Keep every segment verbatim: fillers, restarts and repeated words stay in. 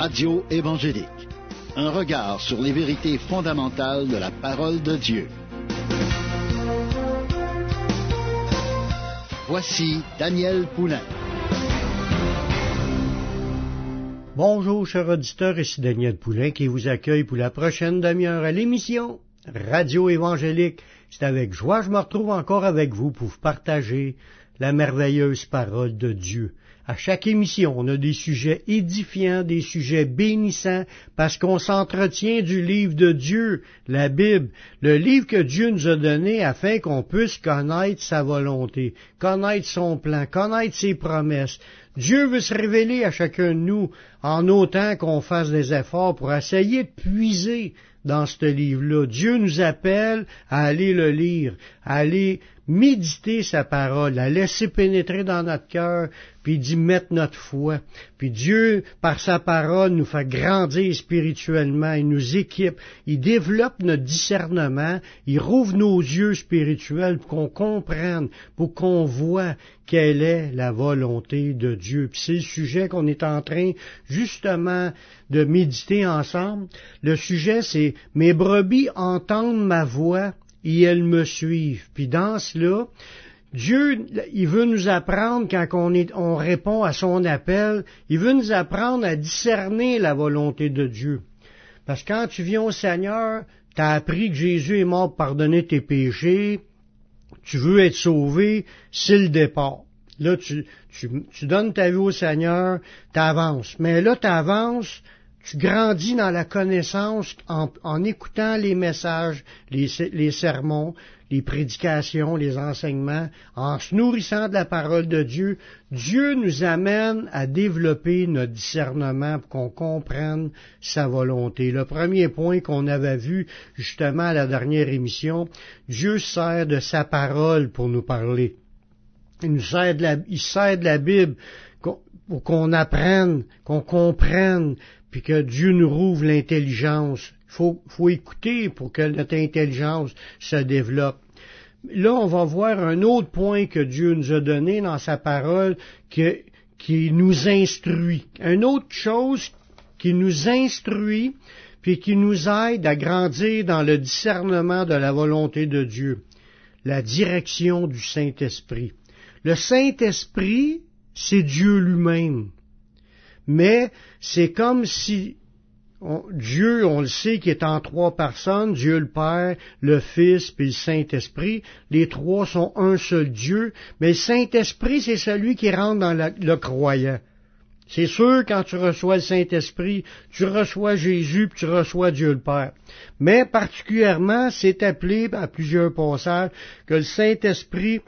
Radio évangélique. Un regard sur les vérités fondamentales de la parole de Dieu. Voici Daniel Poulain. Bonjour, chers auditeurs, ici Daniel Poulain qui vous accueille pour la prochaine demi-heure à l'émission Radio évangélique. C'est avec joie que je me retrouve encore avec vous pour vous partager la merveilleuse parole de Dieu. À chaque émission, on a des sujets édifiants, des sujets bénissants, parce qu'on s'entretient du livre de Dieu, la Bible, le livre que Dieu nous a donné afin qu'on puisse connaître sa volonté, connaître son plan, connaître ses promesses. Dieu veut se révéler à chacun de nous en autant qu'on fasse des efforts pour essayer de puiser dans ce livre-là. Dieu nous appelle à aller le lire, à aller méditer sa parole, à laisser pénétrer dans notre cœur, puis d'y mettre notre foi. Puis Dieu, par sa parole, nous fait grandir spirituellement, il nous équipe, il développe notre discernement, il rouvre nos yeux spirituels pour qu'on comprenne, pour qu'on voit quelle est la volonté de Dieu. Puis c'est le sujet qu'on est en train justement de méditer ensemble. Le sujet, c'est « Mes brebis entendent ma voix et elles me suivent ». Puis dans cela, Dieu, il veut nous apprendre, quand on, est, on répond à son appel, il veut nous apprendre à discerner la volonté de Dieu. Parce que quand tu viens au Seigneur, tu as appris que Jésus est mort pour pardonner tes péchés, tu veux être sauvé, c'est le départ. Là, tu, tu, tu donnes ta vie au Seigneur, tu avances. Mais là, tu avances, tu grandis dans la connaissance en, en écoutant les messages, les, les sermons, les prédications, les enseignements, en se nourrissant de la parole de Dieu. Dieu nous amène à développer notre discernement pour qu'on comprenne sa volonté. Le premier point qu'on avait vu justement à la dernière émission, Dieu sert de sa parole pour nous parler. Il nous sert de la, il sert de la Bible pour qu'on apprenne, qu'on comprenne, puis que Dieu nous rouvre l'intelligence. Il faut, faut écouter pour que notre intelligence se développe. Là, on va voir un autre point que Dieu nous a donné dans sa parole que, qui nous instruit. Une autre chose qui nous instruit, puis qui nous aide à grandir dans le discernement de la volonté de Dieu. La direction du Saint-Esprit. Le Saint-Esprit, c'est Dieu lui-même. Mais c'est comme si on, Dieu, on le sait, qui est en trois personnes, Dieu le Père, le Fils, puis le Saint-Esprit. Les trois sont un seul Dieu, mais le Saint-Esprit, c'est celui qui rentre dans la, le croyant. C'est sûr, quand tu reçois le Saint-Esprit, tu reçois Jésus, puis tu reçois Dieu le Père. Mais particulièrement, c'est appelé à plusieurs passages que le Saint-Esprit,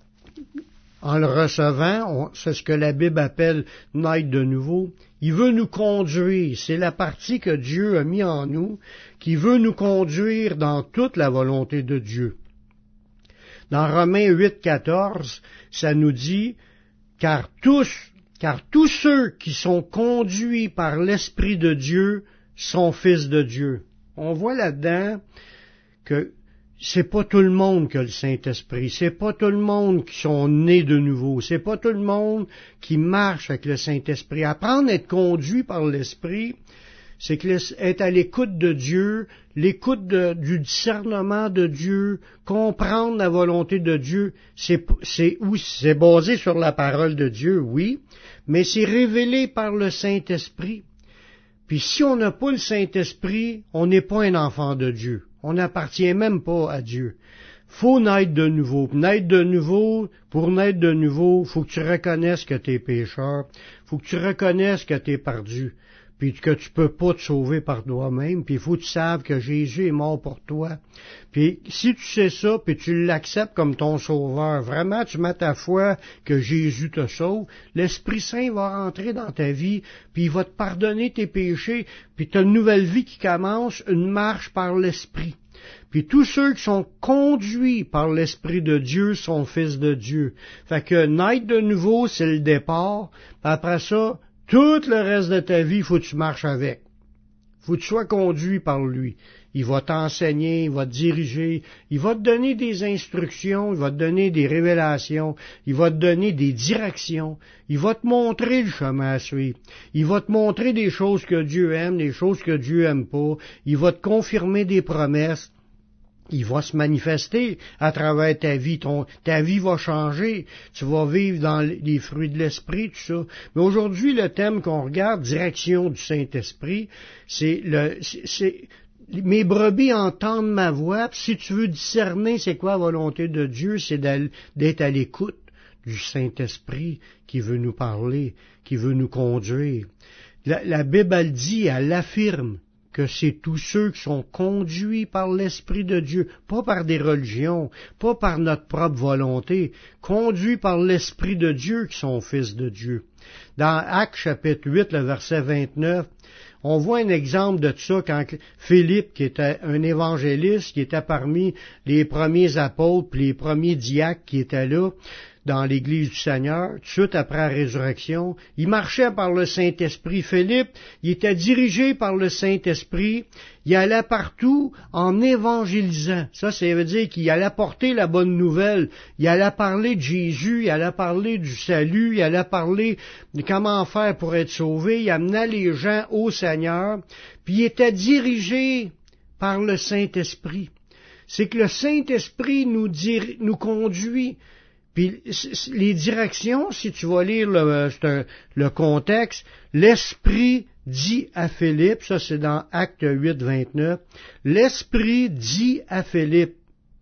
en le recevant, on, c'est ce que la Bible appelle « naître de nouveau », il veut nous conduire. C'est la partie que Dieu a mis en nous, qui veut nous conduire dans toute la volonté de Dieu. Dans Romains huit, quatorze, ça nous dit « Car tous, car tous ceux qui sont conduits par l'Esprit de Dieu sont fils de Dieu. » On voit là-dedans que c'est pas tout le monde qui a le Saint-Esprit, c'est pas tout le monde qui sont nés de nouveau, c'est pas tout le monde qui marche avec le Saint-Esprit. Apprendre à être conduit par l'Esprit, c'est que être à l'écoute de Dieu, l'écoute de, du discernement de Dieu, comprendre la volonté de Dieu, c'est, c'est, oui, c'est basé sur la parole de Dieu, oui, mais c'est révélé par le Saint-Esprit. Puis si on n'a pas le Saint-Esprit, on n'est pas un enfant de Dieu. On n'appartient même pas à Dieu. Faut naître de nouveau. Pour naître de nouveau, pour naître de nouveau, faut que tu reconnaisses que tu es pécheur. Faut que tu reconnaisses que tu es perdu. Puis que tu peux pas te sauver par toi-même. Puis il faut que tu saves que Jésus est mort pour toi. Puis si tu sais ça, puis tu l'acceptes comme ton sauveur, vraiment tu mets ta foi que Jésus te sauve, l'Esprit Saint va rentrer dans ta vie, puis il va te pardonner tes péchés, puis tu as une nouvelle vie qui commence, une marche par l'Esprit. Puis tous ceux qui sont conduits par l'Esprit de Dieu sont fils de Dieu. Fait que naître de nouveau, c'est le départ. Puis après ça, tout le reste de ta vie, il faut que tu marches avec. Il faut que tu sois conduit par lui. il va t'enseigner, il va te diriger, il va te donner des instructions, il va te donner des révélations, il va te donner des directions, il va te montrer le chemin à suivre, il va te montrer des choses que Dieu aime, des choses que Dieu aime pas, il va te confirmer des promesses. Il va se manifester à travers ta vie. Ton, ta vie va changer. Tu vas vivre dans les fruits de l'Esprit, tout ça. Mais aujourd'hui, le thème qu'on regarde, direction du Saint-Esprit, c'est le, c'est, c'est mes brebis entendent ma voix. Puis si tu veux discerner c'est quoi la volonté de Dieu, c'est d'être à l'écoute du Saint-Esprit qui veut nous parler, qui veut nous conduire. La, la Bible, elle dit, elle affirme que c'est tous ceux qui sont conduits par l'Esprit de Dieu, pas par des religions, pas par notre propre volonté, conduits par l'Esprit de Dieu qui sont fils de Dieu. Dans Actes chapitre huit, le verset vingt-neuf, on voit un exemple de ça quand Philippe, qui était un évangéliste, qui était parmi les premiers apôtres, puis les premiers diacres qui étaient là, dans l'Église du Seigneur, tout de suite après la résurrection. Il marchait par le Saint-Esprit. Philippe, il était dirigé par le Saint-Esprit. Il allait partout en évangélisant. Ça, ça veut dire qu'il allait porter la bonne nouvelle. Il allait parler de Jésus, il allait parler du salut, il allait parler de comment faire pour être sauvé. Il amenait les gens au Seigneur. Puis il était dirigé par le Saint-Esprit. C'est que le Saint-Esprit nous, dir- nous conduit. Puis les directions, si tu vas lire le, un, le contexte, l'Esprit dit à Philippe, ça c'est dans Acte huit, vingt-neuf, l'Esprit dit à Philippe,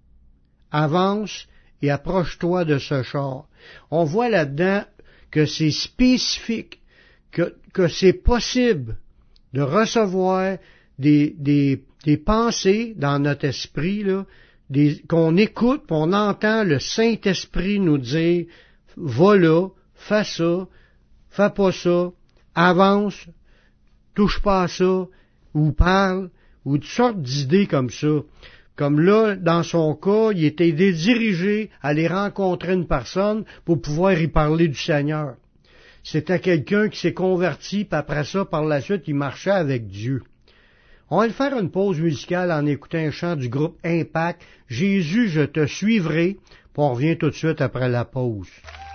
avance et approche-toi de ce char. On voit là-dedans que c'est spécifique, que, que c'est possible de recevoir des, des, des pensées dans notre esprit, là, Des, qu'on écoute, qu'on entend le Saint-Esprit nous dire, va là, fais ça, fais pas ça, avance, touche pas à ça, ou parle, ou toutes sortes d'idées comme ça. Comme là, dans son cas, il était dirigé à aller rencontrer une personne pour pouvoir y parler du Seigneur. C'était quelqu'un qui s'est converti, puis après ça, par la suite, il marchait avec Dieu. On va faire une pause musicale en écoutant un chant du groupe Impact, « Jésus, je te suivrai », puis on revient tout de suite après la pause.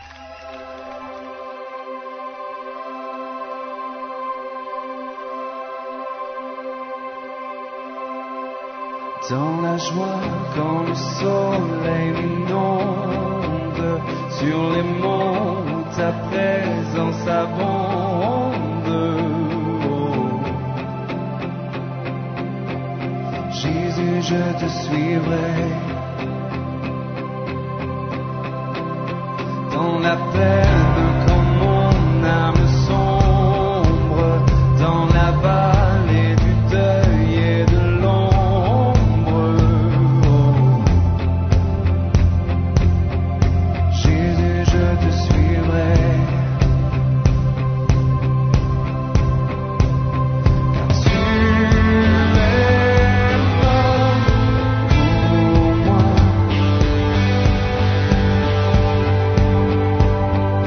Dans la joie, quand le soleil m'inonde, sur les monts, ta présence abonde. Jésus, je te suivrai dans la peine quand mon âme sombre, dans la vallée du deuil et de l'ombre. Oh. Jésus, je te suivrai. Pour moi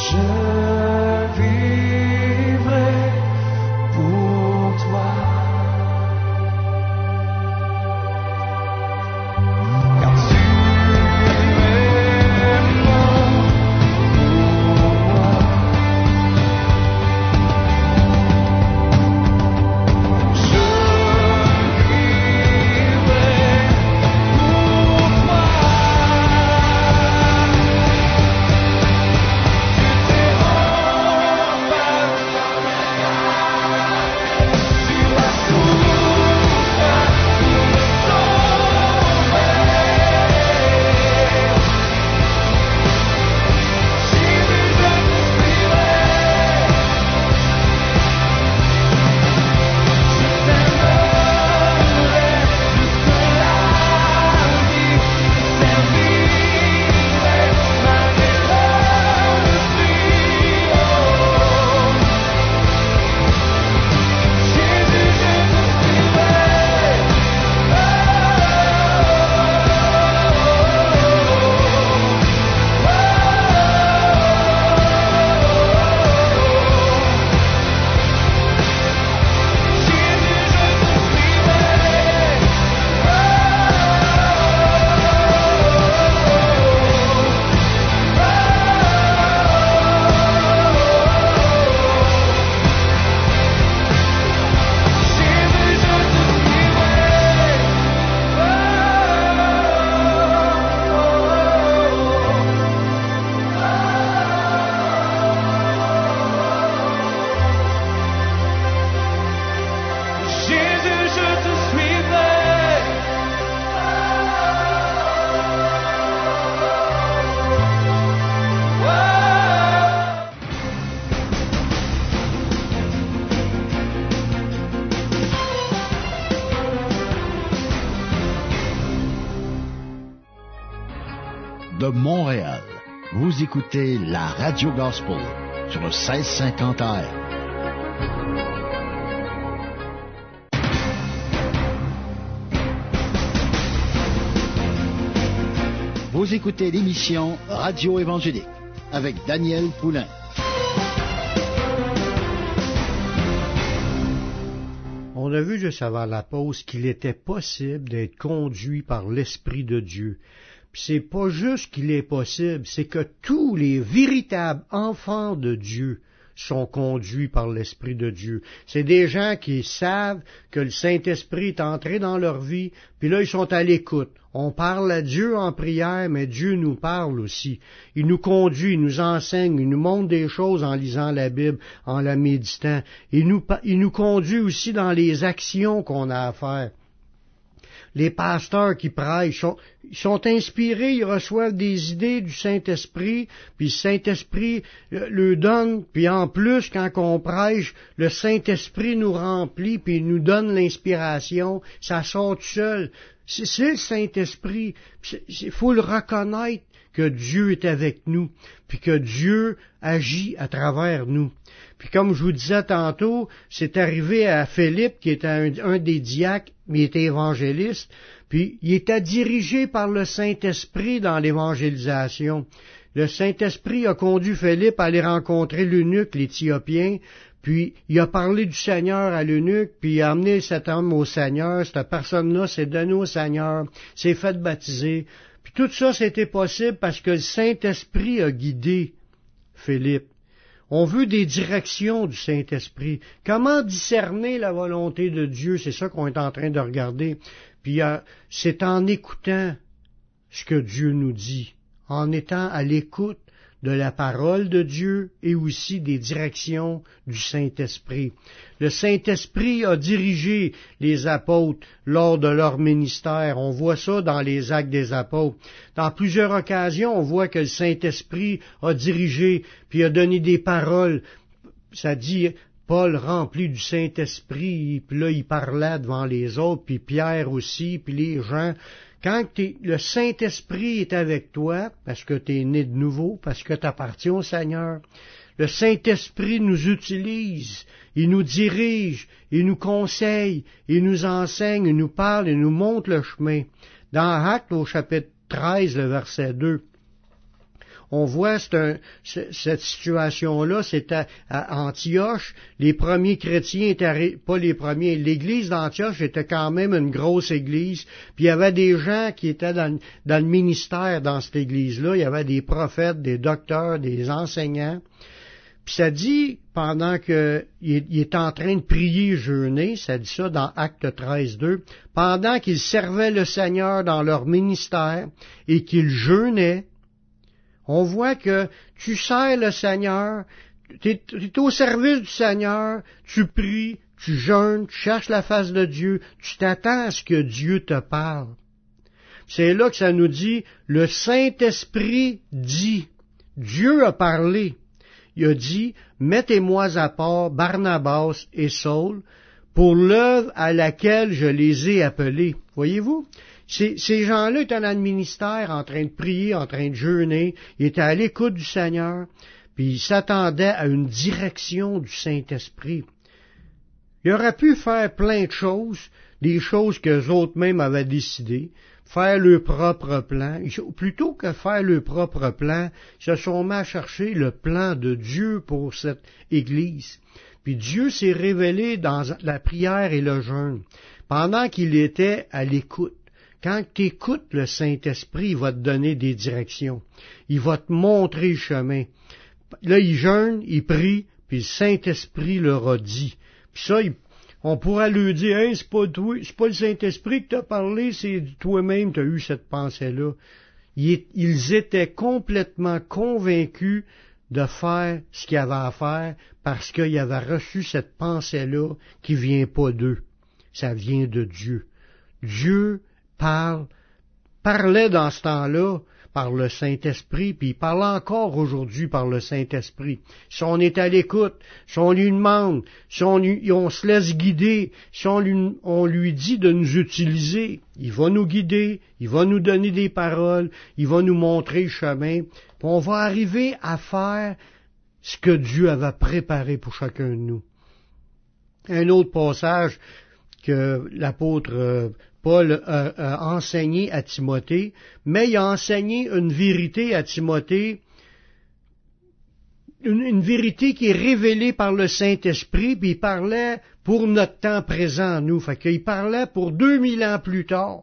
Je vivrai pour toi. Car tu es mort pour moi. Je vivrai pour toi. De Montréal, vous écoutez la Radio Gospel sur le seize cinquante A M. Vous écoutez l'émission Radio Évangélique avec Daniel Poulain. On a vu juste avant la pause qu'il était possible d'être conduit par l'Esprit de Dieu. Puis c'est pas juste qu'il est possible, c'est que tous les véritables enfants de Dieu sont conduits par l'Esprit de Dieu. C'est des gens qui savent que le Saint-Esprit est entré dans leur vie, puis là ils sont à l'écoute. On parle à Dieu en prière, mais Dieu nous parle aussi. Il nous conduit, il nous enseigne, il nous montre des choses en lisant la Bible, en la méditant. Il nous, il nous conduit aussi dans les actions qu'on a à faire. Les pasteurs qui prêchent sont, sont inspirés, ils reçoivent des idées du Saint-Esprit, puis le Saint-Esprit le donne, puis en plus, quand on prêche, le Saint-Esprit nous remplit, puis il nous donne l'inspiration, ça sort tout seul. C'est, c'est le Saint-Esprit, il faut le reconnaître que Dieu est avec nous, puis que Dieu agit à travers nous. Puis comme je vous disais tantôt, c'est arrivé à Philippe, qui était un, un des diacres, mais il était évangéliste, puis il était dirigé par le Saint-Esprit dans l'évangélisation. Le Saint-Esprit a conduit Philippe à aller rencontrer l'eunuque, l'Éthiopien, puis il a parlé du Seigneur à l'eunuque, puis il a amené cet homme au Seigneur, cette personne-là s'est donnée au Seigneur, s'est fait baptiser. Puis tout ça, c'était possible parce que le Saint-Esprit a guidé Philippe. On veut des directions du Saint-Esprit. Comment discerner la volonté de Dieu? C'est ça qu'on est en train de regarder. Puis euh, c'est en écoutant ce que Dieu nous dit, en étant à l'écoute de la parole de Dieu et aussi des directions du Saint-Esprit. Le Saint-Esprit a dirigé les apôtres lors de leur ministère. On voit ça dans les Actes des apôtres. Dans plusieurs occasions, on voit que le Saint-Esprit a dirigé, puis a donné des paroles. Ça dit, Paul rempli du Saint-Esprit, puis là, il parlait devant les autres, puis Pierre aussi, puis les gens. Quand t'es, le Saint-Esprit est avec toi, parce que tu es né de nouveau, parce que tu appartiens au Seigneur, le Saint-Esprit nous utilise, il nous dirige, il nous conseille, il nous enseigne, il nous parle, il nous montre le chemin. Dans Actes, au chapitre treize, le verset deux, on voit c'est un, c'est, cette situation-là, c'est à, à Antioche. Les premiers chrétiens étaient, pas les premiers, l'église d'Antioche était quand même une grosse église, puis il y avait des gens qui étaient dans, dans le ministère dans cette église-là, il y avait des prophètes, des docteurs, des enseignants. Puis ça dit, pendant qu'il il est en train de prier, jeûner, ça dit ça dans Actes treize deux, pendant qu'ils servaient le Seigneur dans leur ministère et qu'ils jeûnaient, on voit que tu sers le Seigneur, tu es au service du Seigneur, tu pries, tu jeûnes, tu cherches la face de Dieu, tu t'attends à ce que Dieu te parle. C'est là que ça nous dit, le Saint-Esprit dit, Dieu a parlé. Il a dit, mettez-moi à part Barnabas et Saul pour l'œuvre à laquelle je les ai appelés. Voyez-vous? Ces, ces gens-là étaient dans le ministère, en train de prier, en train de jeûner, ils étaient à l'écoute du Seigneur, puis ils s'attendaient à une direction du Saint-Esprit. Ils auraient pu faire plein de choses, des choses qu'eux autres mêmes avaient décidées, faire leur propre plan. Plutôt que faire leur propre plan, ils se sont mis à chercher le plan de Dieu pour cette Église. Puis Dieu s'est révélé dans la prière et le jeûne, pendant qu'il était à l'écoute. Quand tu écoutes le Saint-Esprit, il va te donner des directions. Il va te montrer le chemin. Là, il jeûne, il prie, puis le Saint-Esprit leur a dit. Puis ça, il on pourrait lui dire, hey, c'est pas toi, c'est pas le Saint-Esprit que t'as parlé, c'est toi-même t'as eu cette pensée-là. Ils étaient complètement convaincus de faire ce qu'il y avait à faire parce qu'ils avaient reçu cette pensée-là qui vient pas d'eux. Ça vient de Dieu. Dieu parle, parlait dans ce temps-là par le Saint-Esprit, puis il parle encore aujourd'hui par le Saint-Esprit. Si on est à l'écoute, si on lui demande, si on, lui, on se laisse guider, si on lui, on lui dit de nous utiliser, il va nous guider, il va nous donner des paroles, il va nous montrer le chemin, puis on va arriver à faire ce que Dieu avait préparé pour chacun de nous. Un autre passage que l'apôtre Paul a, a enseigné à Timothée, mais il a enseigné une vérité à Timothée, une, une vérité qui est révélée par le Saint-Esprit, puis il parlait pour notre temps présent, nous, fait qu'il parlait pour deux mille ans plus tard.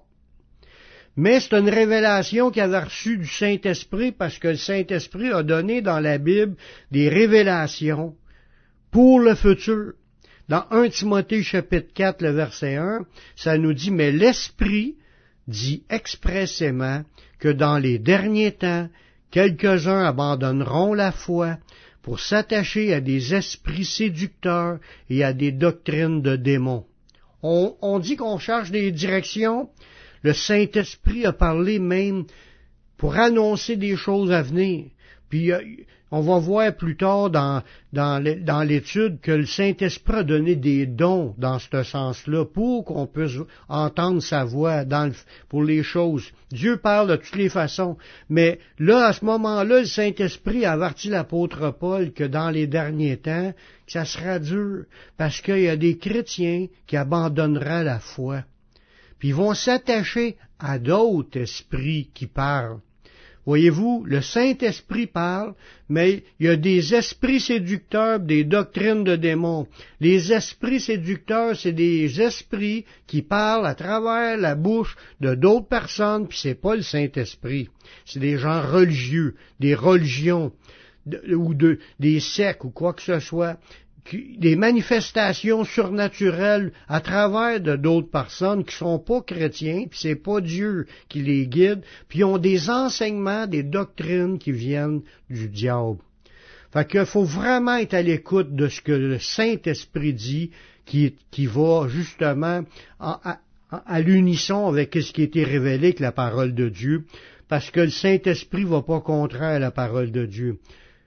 Mais c'est une révélation qu'il avait reçue du Saint-Esprit, parce que le Saint-Esprit a donné dans la Bible des révélations pour le futur. Dans Premier Timothée chapitre quatre, le verset un, ça nous dit, mais l'Esprit dit expressément que dans les derniers temps, quelques-uns abandonneront la foi pour s'attacher à des esprits séducteurs et à des doctrines de démons. On, on dit qu'on cherche des directions. Le Saint-Esprit a parlé même pour annoncer des choses à venir. Puis on va voir plus tard dans, dans, dans l'étude que le Saint-Esprit a donné des dons dans ce sens-là pour qu'on puisse entendre sa voix dans le, pour les choses. Dieu parle de toutes les façons, mais là, à ce moment-là, le Saint-Esprit a averti l'apôtre Paul que dans les derniers temps, que ça sera dur, parce qu'il y a des chrétiens qui abandonneront la foi. Puis ils vont s'attacher à d'autres esprits qui parlent. Voyez-vous, le Saint-Esprit parle, mais il y a des esprits séducteurs, des doctrines de démons. Les esprits séducteurs, c'est des esprits qui parlent à travers la bouche de d'autres personnes, puis c'est pas le Saint-Esprit. C'est des gens religieux, des religions, de, ou de, des sectes, ou quoi que ce soit. Des manifestations surnaturelles à travers de d'autres personnes qui sont pas chrétiens, puis c'est pas Dieu qui les guide, puis ils ont des enseignements, des doctrines qui viennent du diable. Fait qu'il faut vraiment être à l'écoute de ce que le Saint-Esprit dit, qui, qui va justement à, à, à l'unisson avec ce qui a été révélé avec la parole de Dieu, parce que le Saint-Esprit va pas contraire à la parole de Dieu.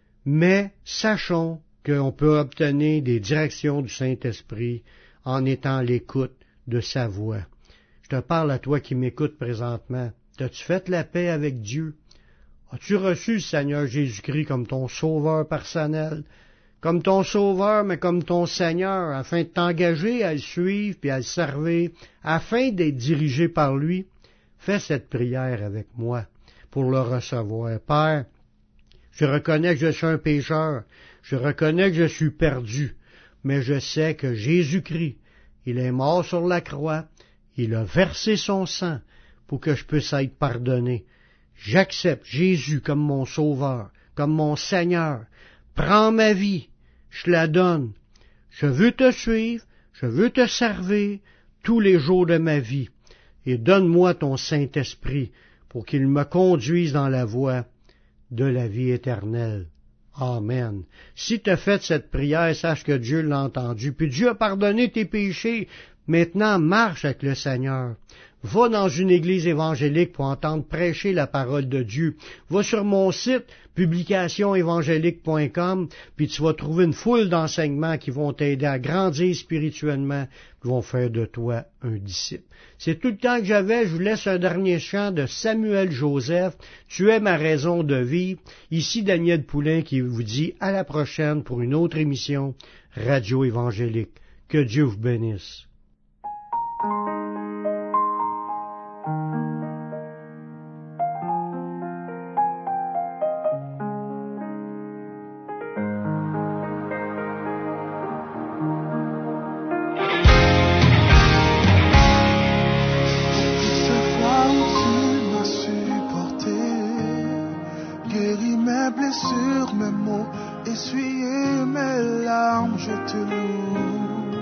Mais sachons qu'on peut obtenir des directions du Saint-Esprit en étant à l'écoute de sa voix. Je te parle à toi qui m'écoutes présentement. T'as-tu fait la paix avec Dieu? As-tu reçu le Seigneur Jésus-Christ comme ton sauveur personnel? Comme ton sauveur, mais comme ton Seigneur, afin de t'engager à le suivre puis à le servir, afin d'être dirigé par lui? Fais cette prière avec moi pour le recevoir. Père, Je reconnais que je suis un pécheur. Je reconnais que je suis perdu. Mais je sais que Jésus-Christ, il est mort sur la croix. Il a versé son sang pour que je puisse être pardonné. J'accepte Jésus comme mon sauveur, comme mon Seigneur. Prends ma vie, je la donne. Je veux te suivre, je veux te servir tous les jours de ma vie. Et donne-moi ton Saint-Esprit pour qu'il me conduise dans la voie de la vie éternelle. Amen. Si tu as fait cette prière, sache que Dieu l'a entendu, puis Dieu a pardonné tes péchés. Maintenant, marche avec le Seigneur. Va dans une église évangélique pour entendre prêcher la parole de Dieu. Va sur mon site, publication évangélique point com, puis tu vas trouver une foule d'enseignements qui vont t'aider à grandir spirituellement, qui vont faire de toi un disciple. C'est tout le temps que j'avais. Je vous laisse un dernier chant de Samuel Joseph. Tu es ma raison de vivre. Ici Daniel Poulain qui vous dit à la prochaine pour une autre émission Radio Évangélique. Que Dieu vous bénisse. Blessures, mes mots, essuyer mes larmes, je te loue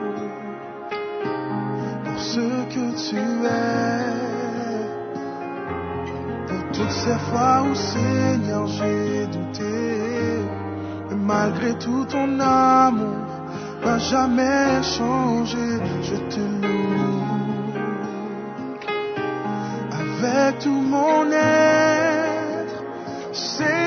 pour ce que tu es, pour toutes ces fois où Seigneur j'ai douté, et malgré tout ton amour n'a jamais changé, je te loue avec tout mon être, c'est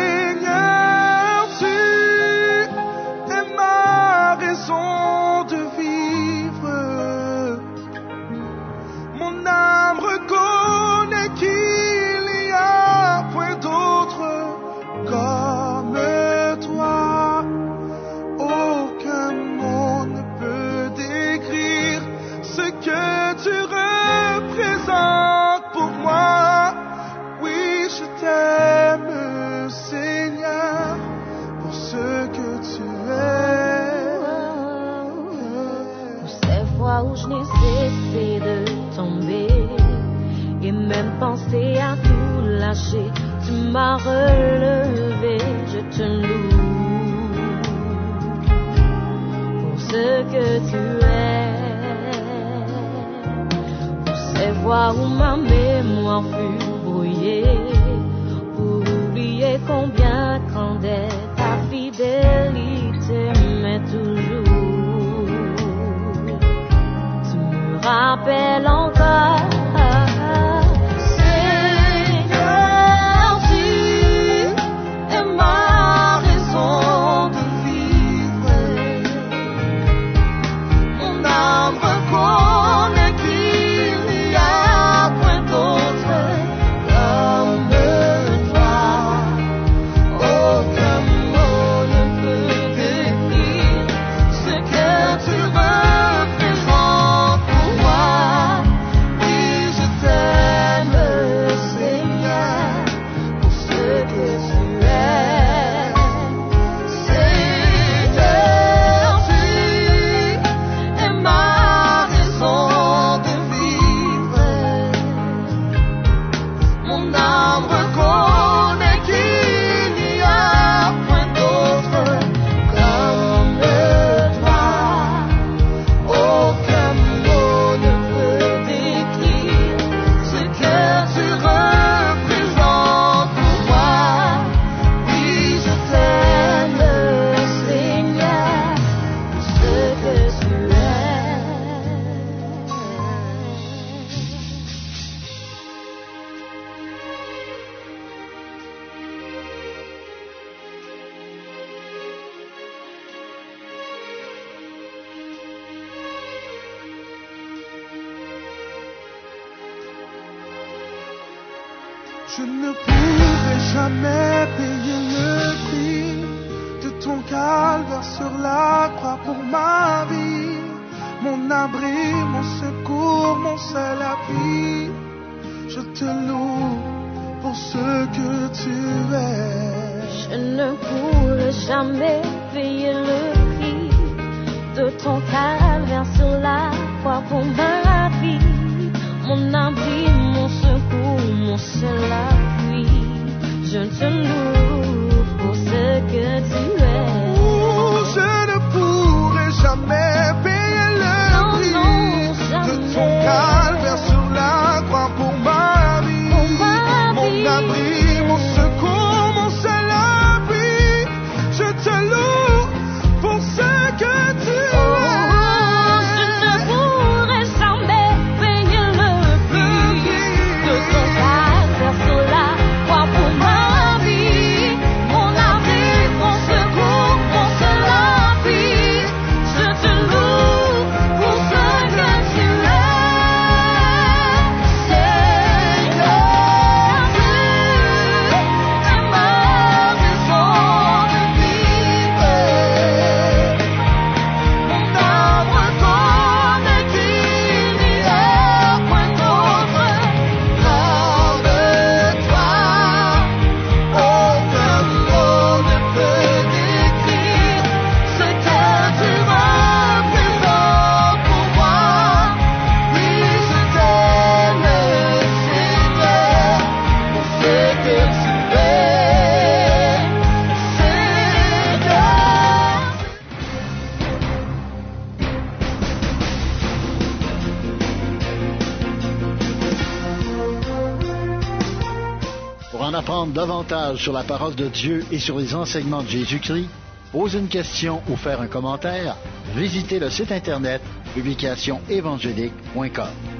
de vivre. Mon âme reconnaît qu'il n'y a point d'autre comme toi. Aucun mot ne peut décrire ce que tu représentes pour moi. Oui, je t'aime, Seigneur, pour ce que tu es. Où je n'ai cessé de tomber et même pensé à tout lâcher, tu m'as relevé, je te loue pour ce que tu es, pour ces fois où ma mémoire fut brouillée, pour oublier combien grande est ta fidélité, mais toujours rappelle encore, Seigneur, tu es ma raison de vivre. Mon âme reconnaît qu'il n'y a point d'autre comme toi. Aucun mot ne peut décrire ce que tu représentes. Je ne pourrai jamais payer le prix de ton calvaire sur la croix pour ma vie. Mon abri, mon secours, mon seul appui. Je te loue pour ce que tu es. Je ne pourrai jamais payer le prix de ton calvaire sur la croix pour ma vie. Mon abri, mon secours, mon seul appui. Je te loue pour ce que tu es. Oh, je ne pourrai jamais payer le Non, prix non, de jamais. ton calvaire sur la croix pour ma vie. Pour ma Mon vie. abri, mon secours, mon seul appui. Je te loue pour ce que tu es. Oh, je ne pourrai jamais payer le prix de ton calvaire sur la croix pour ma vie. Mon abri, mon secours, mon seul appui. Je te loue pour ce que tu es. Seigneur, tu es ma raison de vivre. Mon arbre comme qu'il n'y a point d'autre. Hors de toi, aucun mot ne peut décrire ce que tu représentes pour moi. Oui, je t'aime, Seigneur, pour ce que tu es, Seigneur. Pour en apprendre davantage sur la parole de Dieu et sur les enseignements de Jésus-Christ, poser une question ou faire un commentaire, visitez le site internet publication évangélique point com.